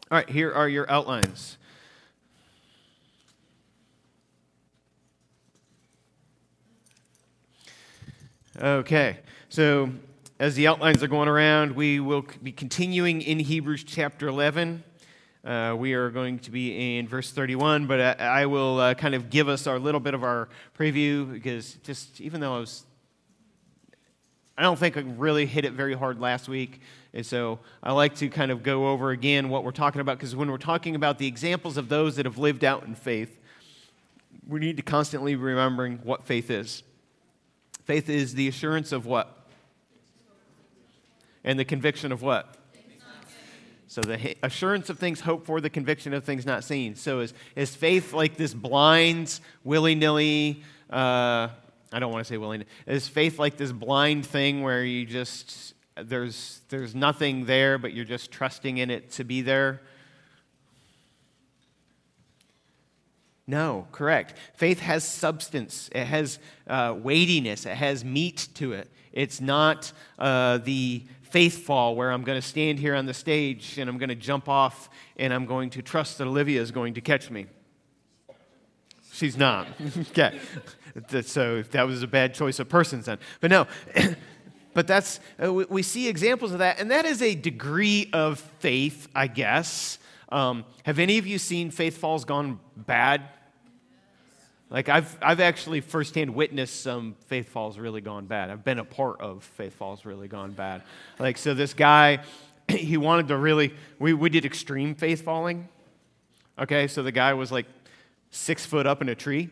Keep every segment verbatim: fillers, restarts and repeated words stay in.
All right, here are your outlines. Okay, so as the outlines are going around, we will be continuing in Hebrews chapter eleven. Uh, we are going to be in verse thirty-one, but I, I will uh, kind of give us our little bit of our preview, because just even though I was, I don't think I really hit it very hard last week, and so I like to kind of go over again what we're talking about, because when we're talking about the examples of those that have lived out in faith, we need to constantly be remembering what faith is. Faith is the assurance of what? And the conviction of what? So the assurance of things hoped for, the conviction of things not seen. So is, is faith like this blind, willy-nilly, uh, I don't want to say willy-nilly, is faith like this blind thing where you just, there's, there's nothing there, but you're just trusting in it to be there? No, correct. Faith has substance. It has uh, weightiness. It has meat to it. It's not uh, the faith fall where I'm going to stand here on the stage and I'm going to jump off and I'm going to trust that Olivia is going to catch me. She's not. Okay. So that was a bad choice of persons then. But no. But that's, uh, we, we see examples of that, and that is a degree of faith, I guess. Um, have any of you seen faith falls gone bad? Like I've I've actually firsthand witnessed some faith falls really gone bad. I've been a part of faith falls really gone bad. Like, so this guy, he wanted to really, we, we did extreme faith falling. Okay, so the guy was like six foot up in a tree.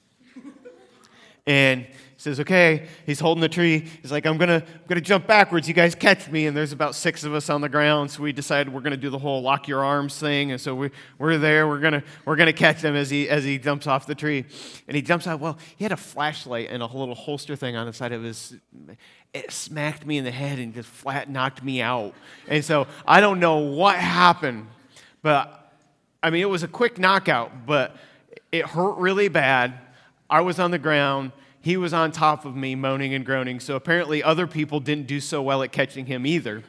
And he says, okay, he's holding the tree. He's like, I'm gonna, I'm gonna jump backwards. You guys catch me. And there's about six of us on the ground. So we decided we're gonna do the whole lock your arms thing. And so we, we're there. We're gonna, we're gonna catch him as he, as he jumps off the tree. And he jumps out. Well, he had a flashlight and a little holster thing on the side of his. It smacked me in the head and just flat knocked me out. And so I don't know what happened, but I mean, it was a quick knockout, but it hurt really bad. I was on the ground. He was on top of me, moaning and groaning. So apparently other people didn't do so well at catching him either.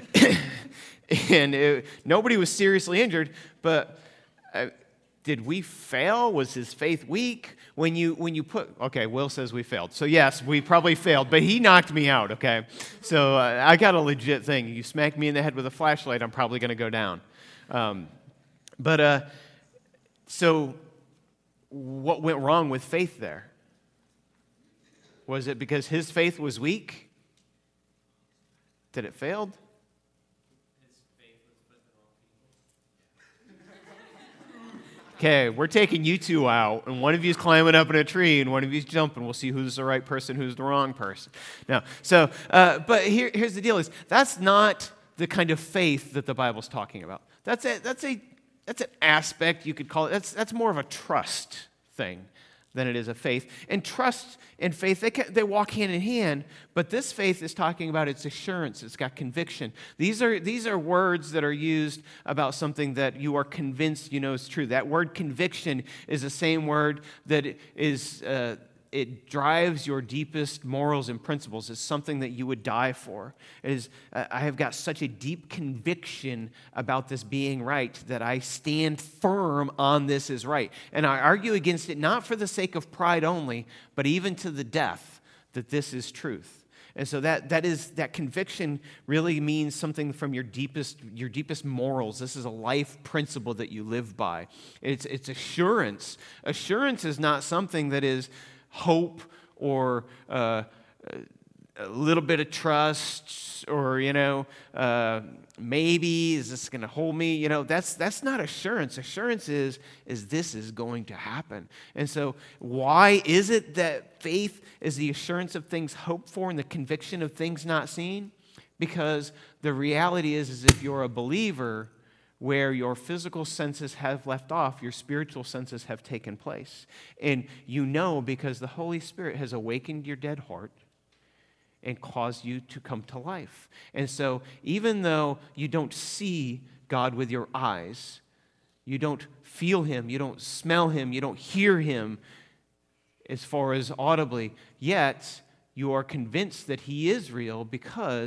And it, nobody was seriously injured, but uh, did we fail? Was his faith weak? When you when you put, okay, Will says we failed. So yes, we probably failed, but he knocked me out, okay? So uh, I got a legit thing. You smack me in the head with a flashlight, I'm probably going to go down. Um, but uh, so what went wrong with faith there? Was it because his faith was weak? Did it fail? His faith was put in the wrong people. Okay, we're taking you two out, and one of you's climbing up in a tree, and one of you's jumping. We'll see who's the right person, who's the wrong person. No, so, uh, but here, here's the deal: is that's not the kind of faith that the Bible's talking about. That's a, that's a, that's an aspect you could call it. That's that's more of a trust thing than it is a faith. And trust and faith, they can, they walk hand in hand, but this faith is talking about its assurance. It's got conviction. These are, these are words that are used about something that you are convinced you know is true. That word conviction is the same word that is, uh, it drives your deepest morals and principles. It's something that you would die for. It is, uh, I have got such a deep conviction about this being right that I stand firm on this is right. And I argue against it not for the sake of pride only, but even to the death that this is truth. And so that that is that conviction really means something from your deepest your deepest morals. This is a life principle that you live by. It's it's assurance. Assurance is not something that is hope or uh, a little bit of trust or, you know, uh, maybe is this going to hold me? You know, that's that's not assurance. Assurance is, is this is going to happen. And so why is it that faith is the assurance of things hoped for and the conviction of things not seen? Because the reality is, is if you're a believer, where your physical senses have left off, your spiritual senses have taken place. And you know because the Holy Spirit has awakened your dead heart and caused you to come to life. And so even though you don't see God with your eyes, you don't feel Him, you don't smell Him, you don't hear Him as far as audibly, yet you are convinced that He is real because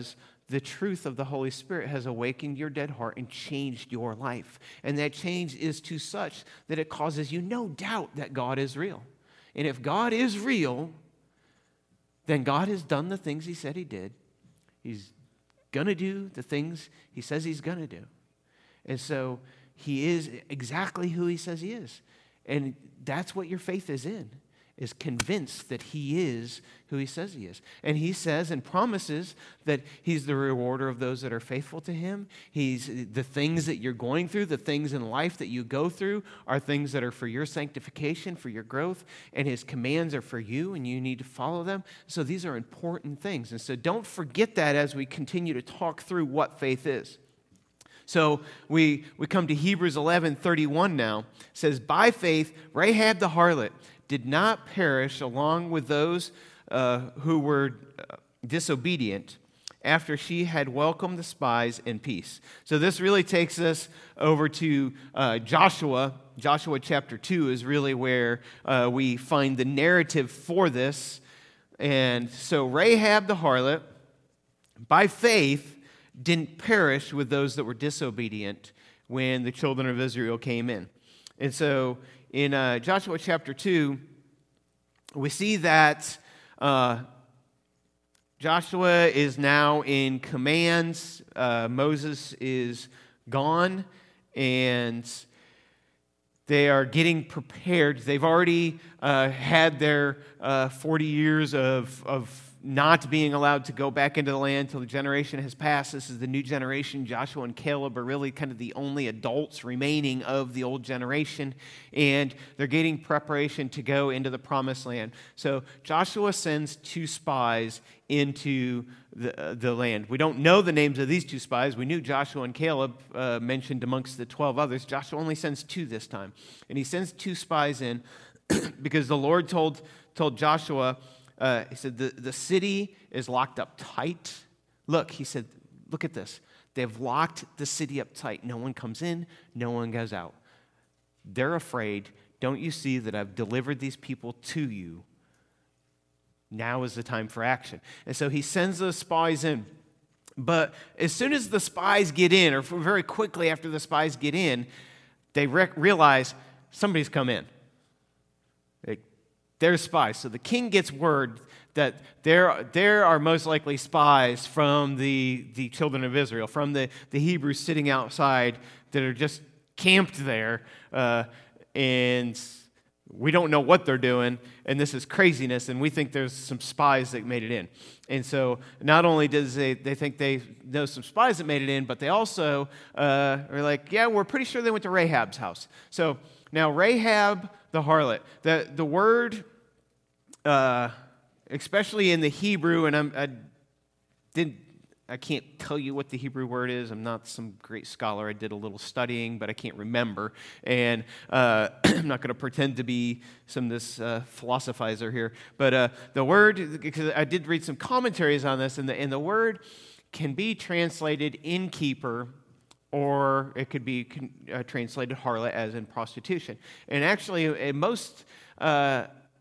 the truth of the Holy Spirit has awakened your dead heart and changed your life. And that change is to such that it causes you no doubt that God is real. And if God is real, then God has done the things he said he did. He's going to do the things he says he's going to do. And so he is exactly who he says he is. And that's what your faith is in, is convinced that he is who he says he is. And he says and promises that he's the rewarder of those that are faithful to him. He's the things that you're going through, the things in life that you go through are things that are for your sanctification, for your growth, and his commands are for you, and you need to follow them. So these are important things. And so don't forget that as we continue to talk through what faith is. So we, we come to Hebrews eleven thirty-one now. It says, by faith, Rahab the harlot did not perish along with those uh, who were uh, disobedient after she had welcomed the spies in peace. So this really takes us over to uh, Joshua. Joshua chapter two is really where uh, we find the narrative for this. And so Rahab the harlot, by faith, didn't perish with those that were disobedient when the children of Israel came in. And so in uh, Joshua chapter two, we see that uh, Joshua is now in command. Uh, Moses is gone, and they are getting prepared. They've already uh, had their uh, forty years of, of not being allowed to go back into the land until the generation has passed. This is the new generation. Joshua and Caleb are really kind of the only adults remaining of the old generation, and they're getting preparation to go into the promised land. So Joshua sends two spies into the, uh, the land. We don't know the names of these two spies. We knew Joshua and Caleb uh, mentioned amongst the twelve others. Joshua only sends two this time, and he sends two spies in because the Lord told, told Joshua, Uh, he said, the, the city is locked up tight. Look, he said, look at this. They've locked the city up tight. No one comes in, no one goes out. They're afraid. Don't you see that I've delivered these people to you? Now is the time for action. And so he sends those spies in. But as soon as the spies get in, or very quickly after the spies get in, they re- realize somebody's come in. They, They're spies. So the king gets word that there, there are most likely spies from the, the children of Israel, from the, the Hebrews sitting outside that are just camped there, uh, and we don't know what they're doing, and this is craziness, and we think there's some spies that made it in. And so not only does they, they think they know some spies that made it in, but they also uh, are like, yeah, we're pretty sure they went to Rahab's house. So now Rahab the harlot, the, the word, uh, especially in the Hebrew, and I'm, I didn't, I can't tell you what the Hebrew word is. I'm not some great scholar. I did a little studying, but I can't remember. And uh, I'm not going to pretend to be some of this uh, philosophizer here. But uh, the word, because I did read some commentaries on this, and the, and the word can be translated innkeeper, or it could be uh, translated harlot, as in prostitution. And actually, in most, uh,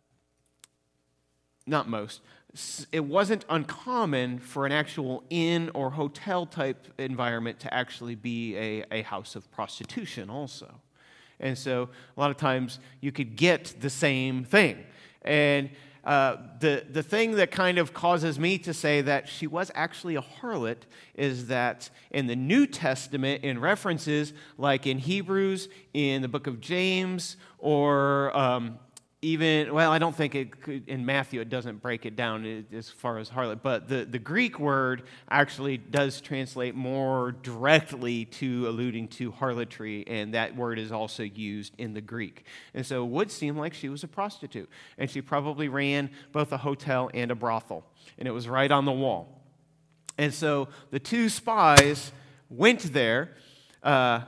not most, it wasn't uncommon for an actual inn or hotel type environment to actually be a, a house of prostitution also. And so a lot of times you could get the same thing. And uh, the, the thing that kind of causes me to say that she was actually a harlot is that in the New Testament, in references like in Hebrews, in the book of James, or um, even, well, I don't think it could, in Matthew it doesn't break it down as far as harlot, but the, the Greek word actually does translate more directly to alluding to harlotry, and that word is also used in the Greek. And so it would seem like she was a prostitute, and she probably ran both a hotel and a brothel, and it was right on the wall. And so the two spies went there. Uh,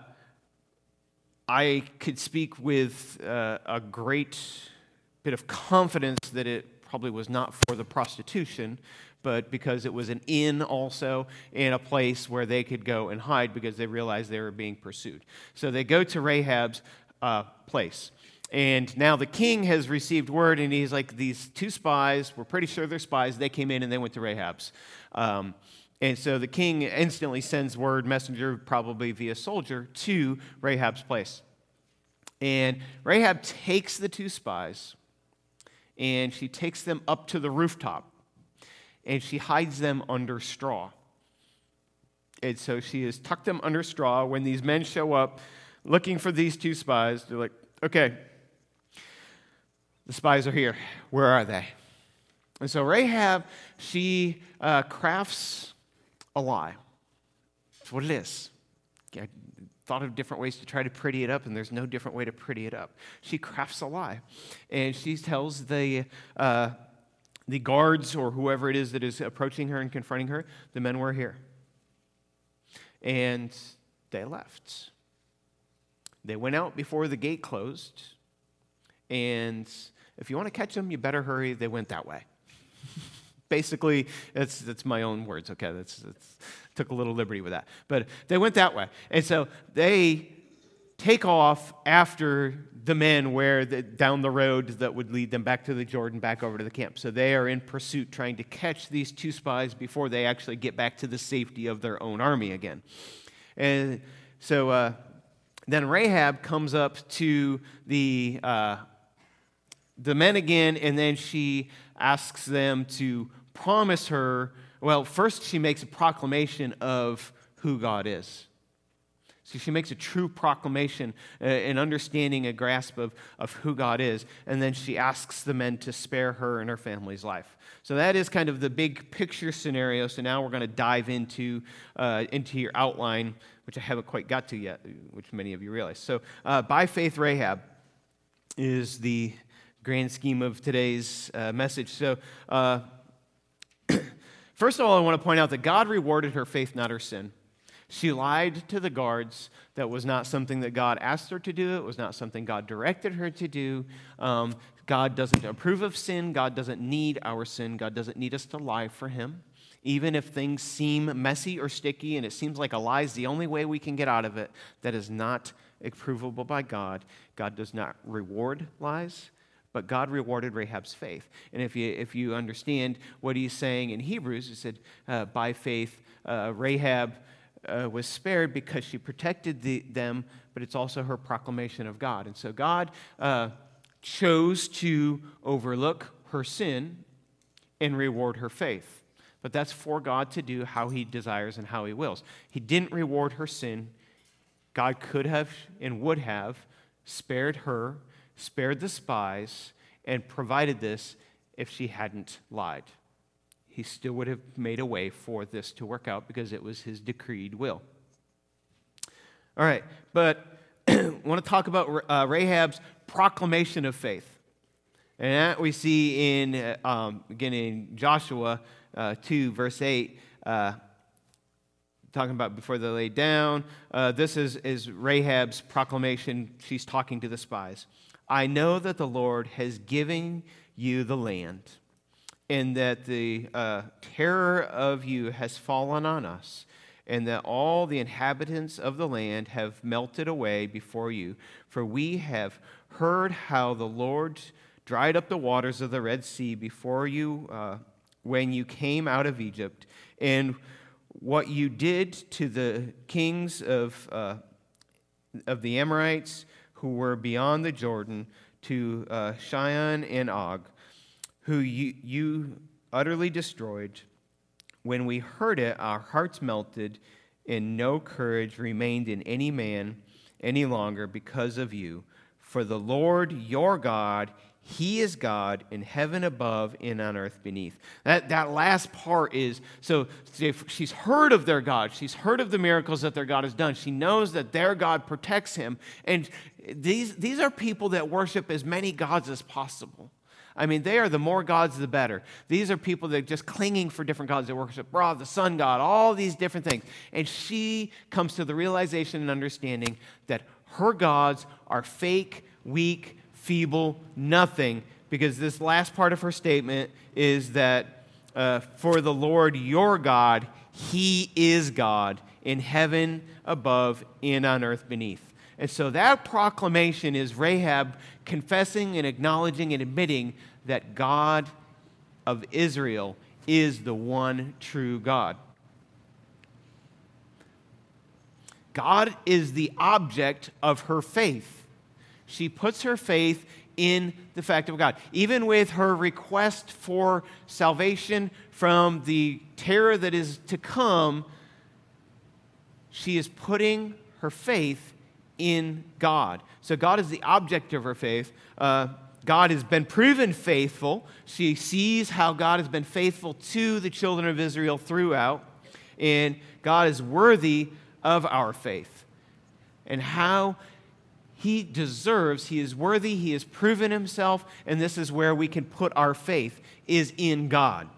I could speak with uh, a great bit of confidence that it probably was not for the prostitution, but because it was an inn also, and a place where they could go and hide because they realized they were being pursued. So they go to Rahab's uh, place. And now the king has received word, and he's like, these two spies, we're pretty sure they're spies. They came in and they went to Rahab's. Um, And so the king instantly sends word, messenger, probably via soldier, to Rahab's place. And Rahab takes the two spies, and she takes them up to the rooftop, and she hides them under straw. And so she has tucked them under straw. When these men show up looking for these two spies, they're like, okay, the spies are here. Where are they? And so Rahab, she uh, crafts a lie. That's what it is. I thought of different ways to try to pretty it up, and there's no different way to pretty it up. She crafts a lie, and she tells the uh, the guards or whoever it is that is approaching her and confronting her, the men were here. And they left. They went out before the gate closed, and if you want to catch them, you better hurry. They went that way. Basically, that's that's my own words, okay? That's, that's took a little liberty with that. But they went that way. And so they take off after the men where the, down the road that would lead them back to the Jordan, back over to the camp. So they are in pursuit trying to catch these two spies before they actually get back to the safety of their own army again. And so uh, then Rahab comes up to the uh, the men again, and then she asks them to promise her, well, first she makes a proclamation of who God is. So she makes a true proclamation, uh, an understanding, a grasp of, of who God is, and then she asks the men to spare her and her family's life. So that is kind of the big picture scenario. So now we're going to dive into, uh, into your outline, which I haven't quite got to yet, which many of you realize. So uh, by faith, Rahab is the grand scheme of today's uh, message. So uh, first of all, I want to point out that God rewarded her faith, not her sin. She lied to the guards. That was not something that God asked her to do. It was not something God directed her to do. Um, God doesn't approve of sin. God doesn't need our sin. God doesn't need us to lie for him. Even if things seem messy or sticky and it seems like a lie is the only way we can get out of it, that is not approvable by God. God does not reward lies. But God rewarded Rahab's faith. And if you if you understand what he's saying in Hebrews, he said, uh, by faith, uh, Rahab uh, was spared because she protected the, them, but it's also her proclamation of God. And so God uh, chose to overlook her sin and reward her faith. But that's for God to do how he desires and how he wills. He didn't reward her sin. God could have and would have spared her, spared the spies, and provided this if she hadn't lied. He still would have made a way for this to work out because it was his decreed will. All right, but I want to talk about uh, Rahab's proclamation of faith. And that we see in, uh, um, again, in Joshua uh, two, verse eight, uh, talking about before they lay down. Uh, this is, is Rahab's proclamation. She's talking to the spies. I know that the Lord has given you the land, and that the uh, terror of you has fallen on us, and that all the inhabitants of the land have melted away before you. For we have heard how the Lord dried up the waters of the Red Sea before you uh, when you came out of Egypt, and what you did to the kings of uh, of the Amorites who were beyond the Jordan, to uh, Sihon and Og, who you, you utterly destroyed. When we heard it, our hearts melted, and no courage remained in any man any longer because of you. For the Lord your God, he is God in heaven above and on earth beneath. That, that last part is, so she's heard of their God. She's heard of the miracles that their God has done. She knows that their God protects him. And these, these are people that worship as many gods as possible. I mean, they are the more gods, the better. These are people that are just clinging for different gods. They worship Ra, the sun god, all these different things. And she comes to the realization and understanding that her gods are fake, weak, feeble, nothing, because this last part of her statement is that uh, for the Lord your God, he is God in heaven above and on earth beneath. And so that proclamation is Rahab confessing and acknowledging and admitting that God of Israel is the one true God. God is the object of her faith. She puts her faith in the fact of God. Even with her request for salvation from the terror that is to come, she is putting her faith in God. So God is the object of her faith. Uh, God has been proven faithful. She sees how God has been faithful to the children of Israel throughout. And God is worthy of our faith. And how He deserves, He is worthy, He has proven Himself, and this is where we can put our faith, is in God.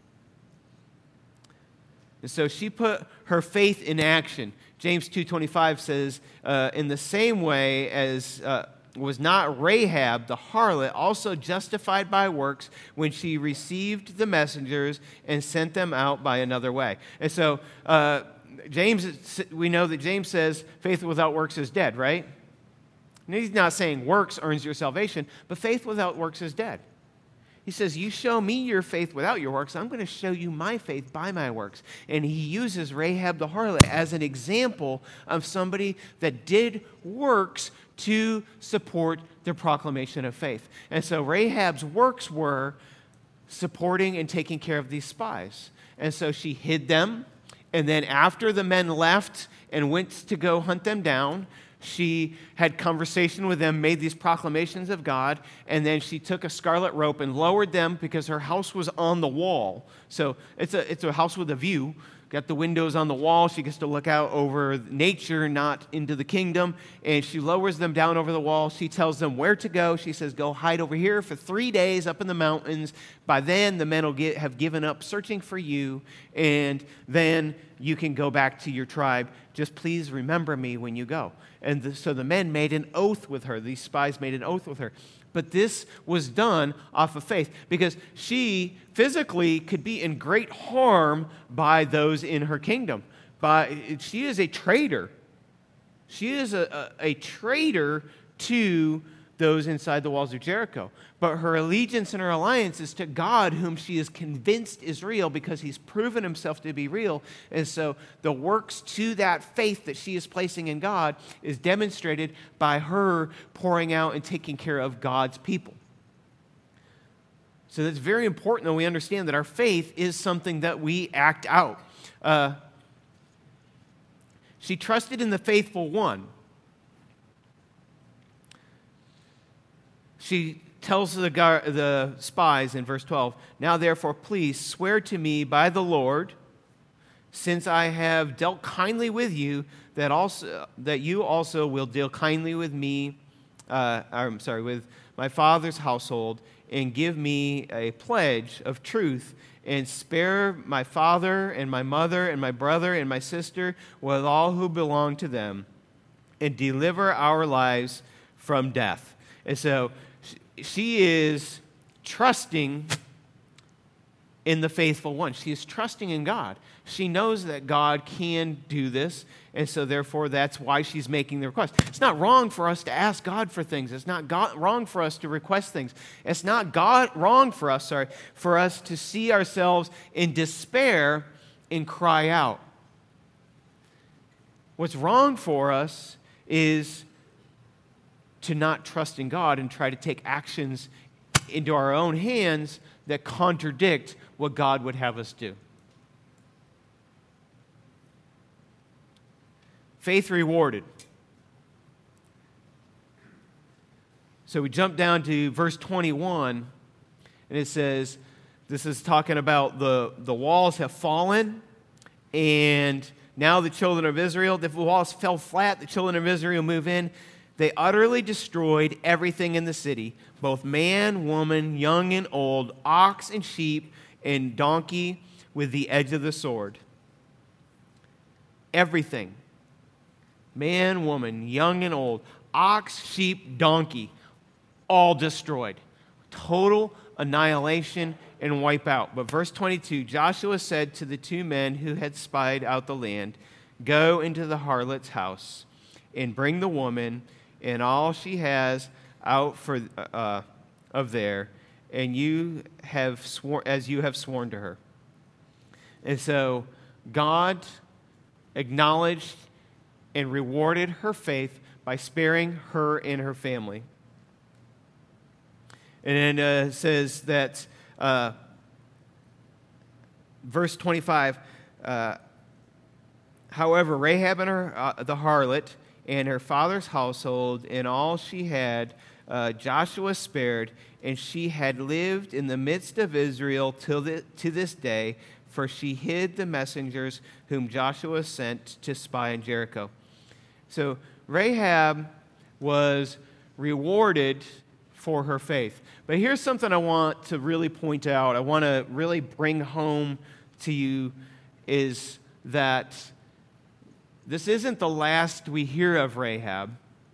And so she put her faith in action. James two twenty-five says, uh, in the same way as uh, was not Rahab the harlot also justified by works when she received the messengers and sent them out by another way. And so uh, James, we know that James says faith without works is dead, right? And he's not saying works earns your salvation, but faith without works is dead. He says, you show me your faith without your works, I'm going to show you my faith by my works. And he uses Rahab the harlot as an example of somebody that did works to support the proclamation of faith. And so Rahab's works were supporting and taking care of these spies. And so she hid them, and then after the men left and went to go hunt them down, she had conversation with them, made these proclamations of God, and then she took a scarlet rope and lowered them because her house was on the wall. So it's a, it's a house with a view. Got the windows on the wall. She gets to look out over nature, not into the kingdom. And she lowers them down over the wall. She tells them where to go. She says, go hide over here for three days up in the mountains. By then, the men will get, have given up searching for you, and then you can go back to your tribe. Just please remember me when you go. And the, so the men made an oath with her. These spies made an oath with her. But this was done off of faith because she physically could be in great harm by those in her kingdom. By, she is a traitor. She is a, a, a traitor to those inside the walls of Jericho. But her allegiance and her alliance is to God, whom she is convinced is real because He's proven Himself to be real. And so the works to that faith that she is placing in God is demonstrated by her pouring out and taking care of God's people. So that's very important that we understand that our faith is something that we act out. Uh, she trusted in the faithful one. She tells the, the spies in verse twelve, now therefore please swear to me by the Lord, since I have dealt kindly with you, that also that you also will deal kindly with me, uh, I'm sorry, with my father's household, and give me a pledge of truth, and spare my father and my mother and my brother and my sister with all who belong to them, and deliver our lives from death. And so she is trusting in the faithful one. She is trusting in God. She knows that God can do this, and so therefore that's why she's making the request. It's not wrong for us to ask God for things. It's not God, wrong for us to request things. It's not God, wrong for us, sorry, for us to see ourselves in despair and cry out. What's wrong for us is to not trust in God and try to take actions into our own hands that contradict what God would have us do. Faith rewarded. So we jump down to verse twenty-one, and it says, this is talking about the, the walls have fallen, and now the children of Israel, the walls fell flat, the children of Israel move in. They utterly destroyed everything in the city, both man, woman, young and old, ox and sheep, and donkey with the edge of the sword. Everything. Man, woman, young and old, ox, sheep, donkey, all destroyed. Total annihilation and wipe out. But verse twenty-two, Joshua said to the two men who had spied out the land, go into the harlot's house and bring the woman and all she has out for uh, of there, and you have sworn as you have sworn to her. And so God acknowledged and rewarded her faith by sparing her and her family. And then uh, it says that, uh, verse twenty-five, uh, however, Rahab and her, uh, the harlot and her father's household and all she had, uh, Joshua spared, and she had lived in the midst of Israel till the, to this day, for she hid the messengers whom Joshua sent to spy in Jericho. So Rahab was rewarded for her faith. But here's something I want to really point out. I want to really bring home to you is that this isn't the last we hear of Rahab.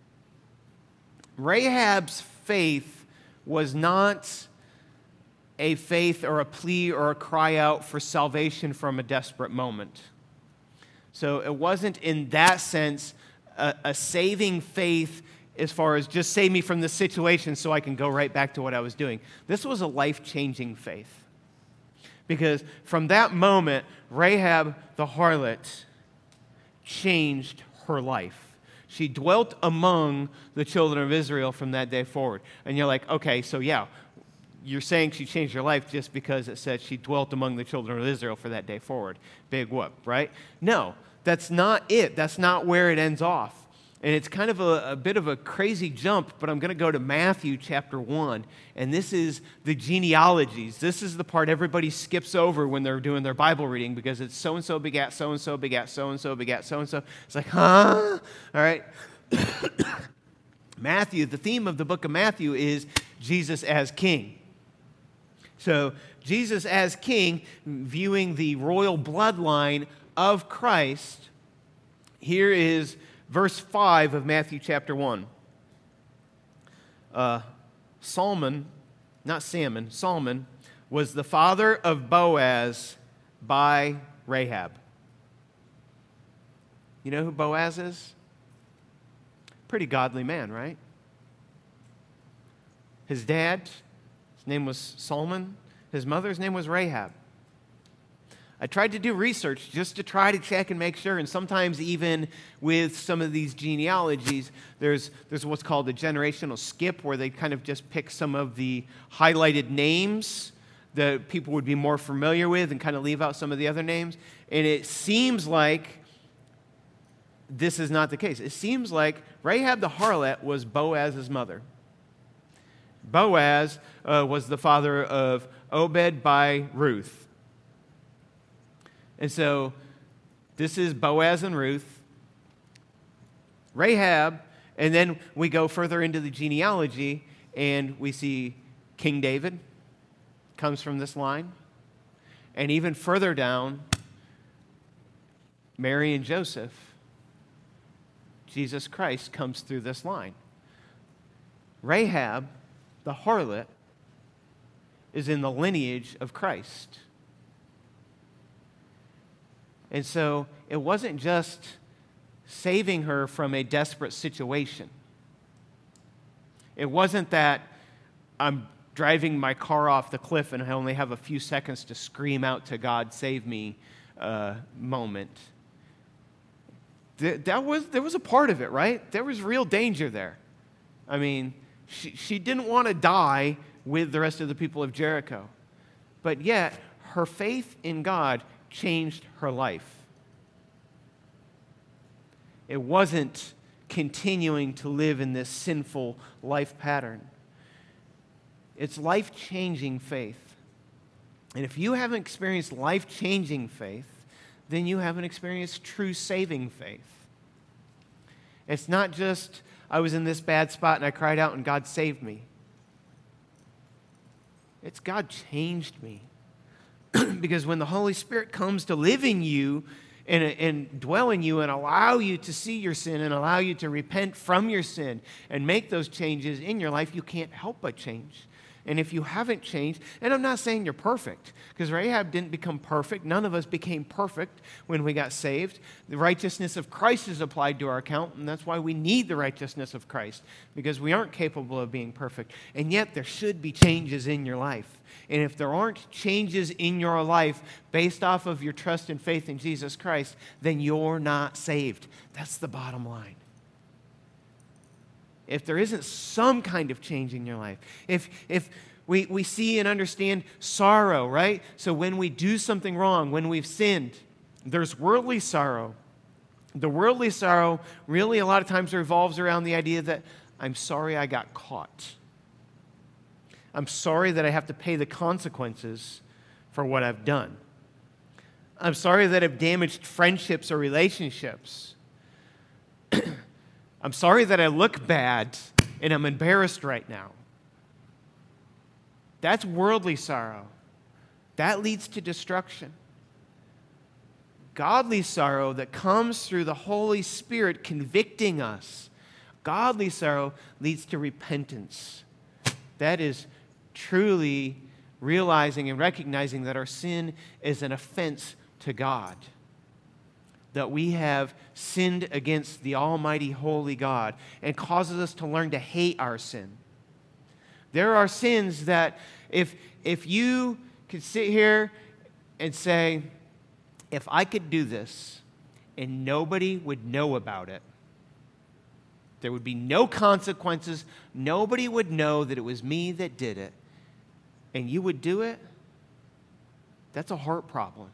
Rahab's faith was not a faith or a plea or a cry out for salvation from a desperate moment. So it wasn't in that sense a, a saving faith as far as just save me from this situation so I can go right back to what I was doing. This was a life-changing faith. Because from that moment, Rahab the harlot changed her life. She dwelt among the children of Israel from that day forward. And you're like, okay, so yeah, you're saying she changed her life just because it said she dwelt among the children of Israel for that day forward. Big whoop, right? No, that's not it. That's not where it ends off. And it's kind of a, a bit of a crazy jump, but I'm going to go to Matthew chapter one, and this is the genealogies. This is the part everybody skips over when they're doing their Bible reading because it's so-and-so begat so-and-so begat so-and-so begat so-and-so. It's like, huh? All right. Matthew, the theme of the book of Matthew is Jesus as king. So Jesus as king, viewing the royal bloodline of Christ, here is verse five of Matthew chapter one. Uh, Salmon, not Salmon, Salmon was the father of Boaz by Rahab. You know who Boaz is? Pretty godly man, right? His dad, his name was Salmon. His mother's name was Rahab. I tried to do research just to try to check and make sure, and sometimes even with some of these genealogies, there's, there's what's called a generational skip, where they kind of just pick some of the highlighted names that people would be more familiar with and kind of leave out some of the other names. And it seems like this is not the case. It seems like Rahab the harlot was Boaz's mother. Boaz uh, was the father of Obed by Ruth. And so this is Boaz and Ruth, Rahab, and then we go further into the genealogy and we see King David comes from this line. And even further down, Mary and Joseph, Jesus Christ comes through this line. Rahab, the harlot, is in the lineage of Christ. And so it wasn't just saving her from a desperate situation. It wasn't that I'm driving my car off the cliff and I only have a few seconds to scream out to God, save me, uh, moment. Th- that was, there was a part of it, right? There was real danger there. I mean, she, she didn't want to die with the rest of the people of Jericho. But yet, her faith in God changed her life. It wasn't continuing to live in this sinful life pattern. It's life-changing faith. And if you haven't experienced life-changing faith, then you haven't experienced true saving faith. It's not just, I was in this bad spot and I cried out and God saved me. It's God changed me. Because when the Holy Spirit comes to live in you and, and dwell in you and allow you to see your sin and allow you to repent from your sin and make those changes in your life, you can't help but change. And if you haven't changed, and I'm not saying you're perfect, because Rahab didn't become perfect. None of us became perfect when we got saved. The righteousness of Christ is applied to our account, and that's why we need the righteousness of Christ, because we aren't capable of being perfect. And yet there should be changes in your life. And if there aren't changes in your life based off of your trust and faith in Jesus Christ, then you're not saved. That's the bottom line. If there isn't some kind of change in your life, if if we, we see and understand sorrow, right? So when we do something wrong, when we've sinned, there's worldly sorrow. The worldly sorrow really a lot of times revolves around the idea that I'm sorry I got caught. I'm sorry that I have to pay the consequences for what I've done. I'm sorry that I've damaged friendships or relationships. I'm sorry that I look bad and I'm embarrassed right now. That's worldly sorrow. That leads to destruction. Godly sorrow that comes through the Holy Spirit convicting us. Godly sorrow leads to repentance. That is truly realizing and recognizing that our sin is an offense to God. That we have sinned against the almighty holy God, and causes us to learn to hate our sin. There are sins that if, if you could sit here and say, if I could do this and nobody would know about it, there would be no consequences, nobody would know that it was me that did it, and you would do it, that's a heart problem.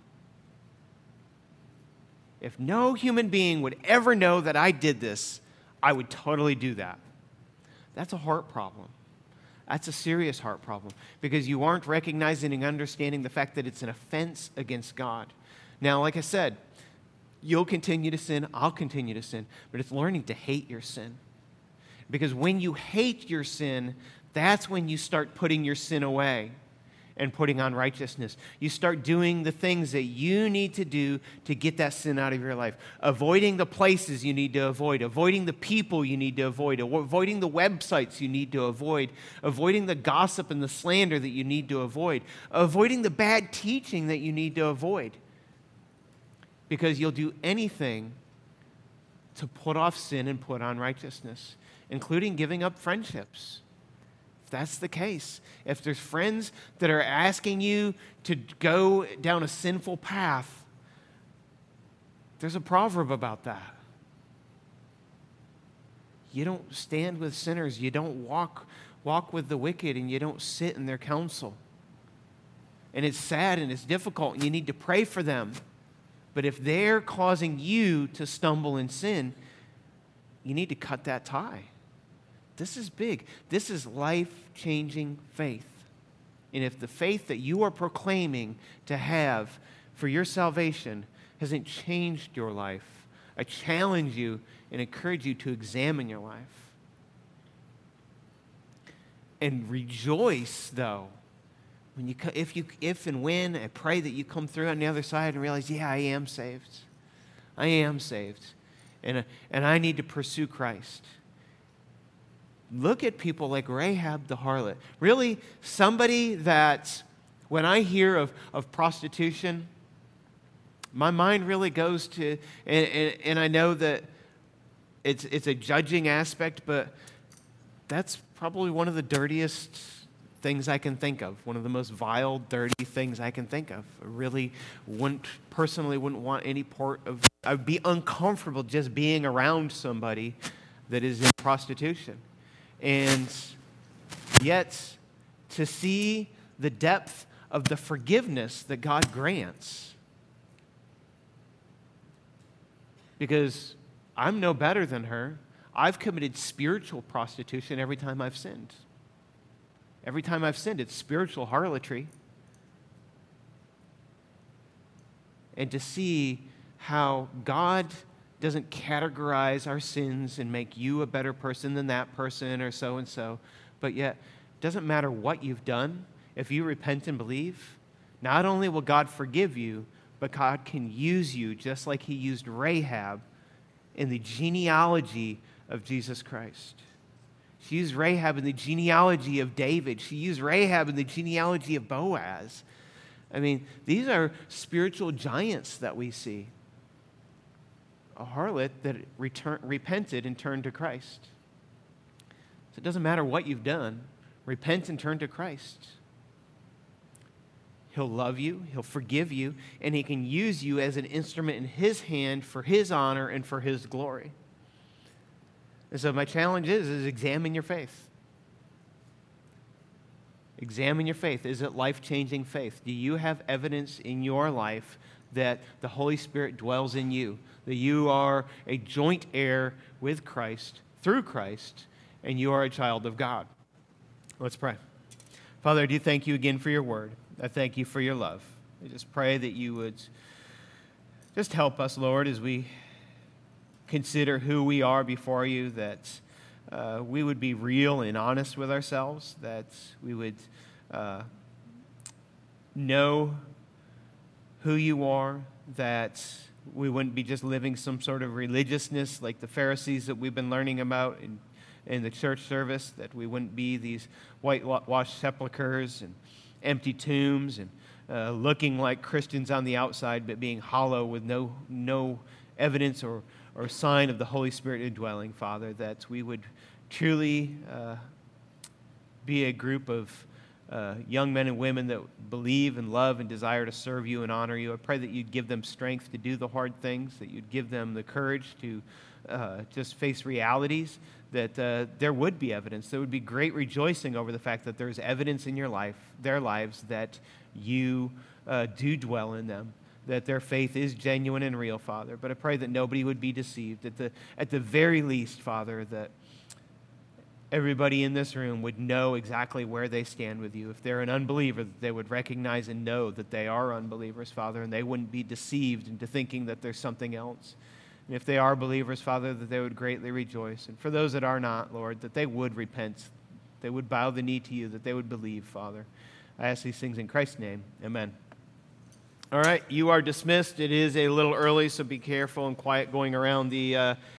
If no human being would ever know that I did this, I would totally do that. That's a heart problem. That's a serious heart problem, because you aren't recognizing and understanding the fact that it's an offense against God. Now, like I said, you'll continue to sin, I'll continue to sin, but it's learning to hate your sin. Because when you hate your sin, that's when you start putting your sin away and putting on righteousness. You start doing the things that you need to do to get that sin out of your life. Avoiding the places you need to avoid. Avoiding the people you need to avoid. Avoiding the websites you need to avoid. Avoiding the gossip and the slander that you need to avoid. Avoiding the bad teaching that you need to avoid. Because you'll do anything to put off sin and put on righteousness, including giving up friendships. If that's the case, if there's friends that are asking you to go down a sinful path, there's a proverb about that. You don't stand with sinners, you don't walk, walk with the wicked, and you don't sit in their counsel. And it's sad and it's difficult, and you need to pray for them. But if they're causing you to stumble in sin, you need to cut that tie. This is big. This is life-changing faith. And if the faith that you are proclaiming to have for your salvation hasn't changed your life, I challenge you and encourage you to examine your life. And rejoice, though, when you, if, you, if and when I pray that you come through on the other side and realize, yeah, I am saved. I am saved. And, and I need to pursue Christ. Look at people like Rahab the harlot. Really, somebody that, when I hear of, of prostitution, my mind really goes to, and, and, and I know that it's, it's a judging aspect, but that's probably one of the dirtiest things I can think of. One of the most vile, dirty things I can think of. I really wouldn't, personally wouldn't want any part of, I would be uncomfortable just being around somebody that is in prostitution. And yet, to see the depth of the forgiveness that God grants. Because I'm no better than her. I've committed spiritual prostitution every time I've sinned. Every time I've sinned, it's spiritual harlotry. And to see how God doesn't categorize our sins and make you a better person than that person or so-and-so, but yet it doesn't matter what you've done. If you repent and believe, not only will God forgive you, but God can use you just like he used Rahab in the genealogy of Jesus Christ. She used Rahab in the genealogy of David. She used Rahab in the genealogy of Boaz. I mean, these are spiritual giants that we see. A harlot that return, repented and turned to Christ. So it doesn't matter what you've done. Repent and turn to Christ. He'll love you, He'll forgive you, and He can use you as an instrument in His hand for His honor and for His glory. And so my challenge is, is examine your faith. Examine your faith. Is it life-changing faith? Do you have evidence in your life that the Holy Spirit dwells in you, that you are a joint heir with Christ, through Christ, and you are a child of God? Let's pray. Father, I do thank you again for your word. I thank you for your love. I just pray that you would just help us, Lord, as we consider who we are before you, that uh, we would be real and honest with ourselves, that we would uh, know who you are, that we wouldn't be just living some sort of religiousness like the Pharisees that we've been learning about in, in the church service, that we wouldn't be these whitewashed sepulchres and empty tombs and uh, looking like Christians on the outside, but being hollow with no no evidence or, or sign of the Holy Spirit indwelling, Father, that we would truly uh, be a group of uh, young men and women that believe and love and desire to serve you and honor you. I pray that you'd give them strength to do the hard things, that you'd give them the courage to uh, just face realities, that uh, there would be evidence. There would be great rejoicing over the fact that there's evidence in your life, their lives, that you uh, do dwell in them, that their faith is genuine and real, Father. But I pray that nobody would be deceived. At the, at the very least, Father, that everybody in this room would know exactly where they stand with you. If they're an unbeliever, that they would recognize and know that they are unbelievers, Father, and they wouldn't be deceived into thinking that there's something else. And if they are believers, Father, that they would greatly rejoice. And for those that are not, Lord, that they would repent, they would bow the knee to you, that they would believe, Father. I ask these things in Christ's name. Amen. All right, you are dismissed. It is a little early, so be careful and quiet going around the uh,